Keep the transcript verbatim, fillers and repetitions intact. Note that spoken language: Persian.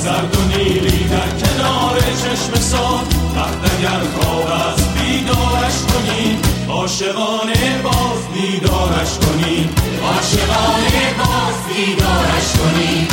زرد و نیلی در کنار چشم ساد، وقت اگر خواب از بیدارش کنیم، عاشقانه باز بیدارش کنیم، عاشقانه باز بیدارش کنیم.